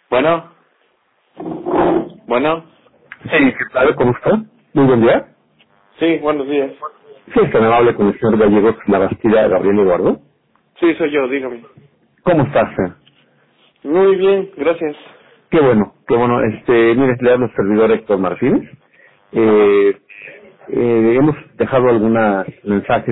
Bueno, bueno, Sí, ¿qué tal? ¿Cómo está? Muy buen día. sí, buenos días. Sí, es tan amable con el señor Gallegos, la Bastida, Gabriel Eduardo. Sí, soy yo, dígame. ¿Cómo estás? Muy bien, gracias. Qué bueno, qué bueno. Mire, le hablo al servidor Héctor Martínez. Ajá, Eh, Hemos dejado algunos mensajes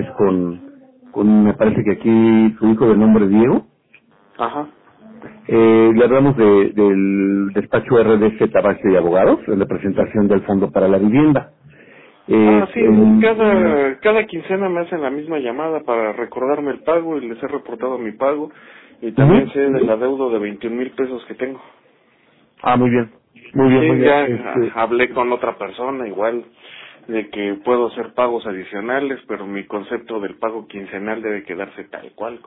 me parece que aquí su hijo de nombre Diego. ajá. Le hablamos del despacho RDC Tabaco y Abogados, de la presentación del Fondo para la Vivienda. Ah, sí, En- cada quincena me hacen la misma llamada para recordarme el pago y les he reportado mi pago y también Ujú. sé del adeudo de 21,000 pesos que tengo. Ah, muy bien, muy bien, muy Sí, bien. ya hablé con otra persona igual de que puedo hacer pagos adicionales, pero mi concepto del pago quincenal debe quedarse tal cual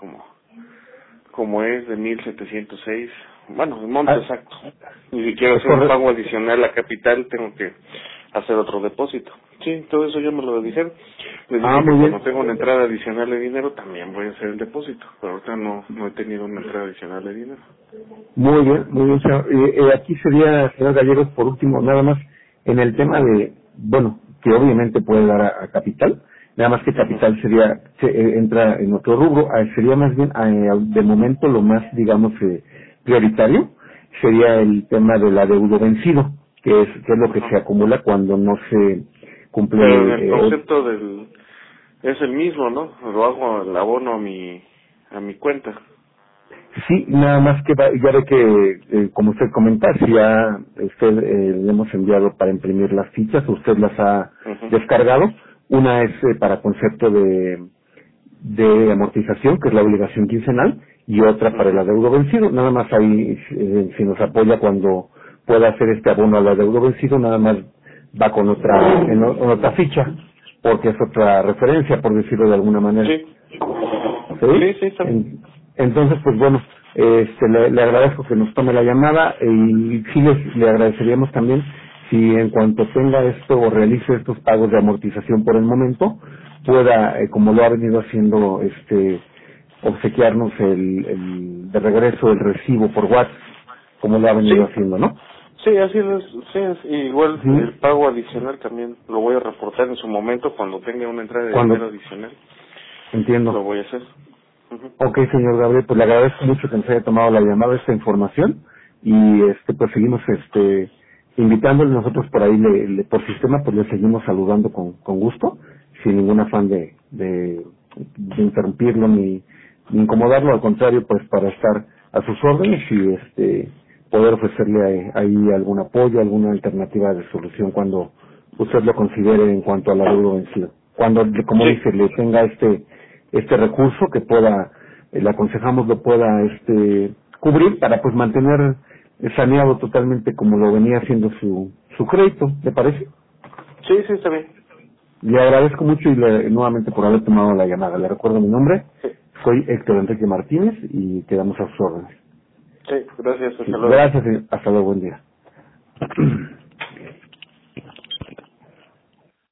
como es de 1,706, bueno, el monto Ah, exacto. Y si quiero es hacer un correcto. pago adicional a capital, tengo que hacer otro depósito. Sí, todo eso ya me lo dijeron. Les Ah, dije que muy cuando bien. tengo una entrada adicional de dinero, también voy a hacer el depósito. Pero ahorita no he tenido una entrada adicional de dinero. Muy bien, señor. Aquí sería, señor Gallegos, por último, nada más, en el tema de, bueno, que obviamente puede dar a capital, nada más que Ujú. capital entra en otro rubro, sería más bien, de momento, lo más, digamos, prioritario, sería el tema del adeudo vencido, que es lo que Ajá. se acumula cuando no se cumple, Pero en el concepto es el mismo, ¿no? Lo hago el abono a mi cuenta. sí, nada más que ya ve que, como usted comenta, si ya le hemos enviado para imprimir las fichas, usted las ha Ujú. descargado. Una es para concepto de amortización, que es la obligación quincenal, y otra para el Ujú. adeudo vencido. Nada más ahí, si nos apoya cuando pueda hacer este abono al adeudo vencido, nada más va con en otra ficha, porque es otra referencia, por decirlo de alguna manera. Sí, ¿Sí? sí, sí, está bien. Entonces, pues bueno, le agradezco que nos tome la llamada y sí le agradeceríamos también si en cuanto tenga esto o realice estos pagos de amortización por el momento, pueda, como lo ha venido haciendo, obsequiarnos de regreso el recibo por WhatsApp, como lo ha venido Sí, haciendo, ¿no? sí, así es, sí, igual Sí, el pago adicional también lo voy a reportar en su momento cuando tenga una entrada de cuando dinero adicional, lo entiendo. voy a hacer. Ujú. Ok, señor Gabriel, pues le agradezco mucho que nos haya tomado la llamada, esta información, y pues seguimos invitándole. Nosotros por ahí por sistema pues le seguimos saludando con gusto, sin ningún afán de interrumpirlo ni incomodarlo, al contrario, pues para estar a sus órdenes y poder ofrecerle ahí algún apoyo, alguna alternativa de solución cuando usted lo considere en cuanto a la deuda vencida. Cuando, como Sí, dice, le tenga este recurso que pueda, le aconsejamos lo pueda cubrir para pues mantener saneado totalmente como lo venía haciendo su crédito, ¿le parece? sí, sí, está bien. Le agradezco mucho y nuevamente por haber tomado la llamada. Le recuerdo mi nombre, Sí, soy Héctor Enrique Martínez y quedamos a sus órdenes. sí, gracias, Sí, hasta luego. gracias y hasta luego, buen día.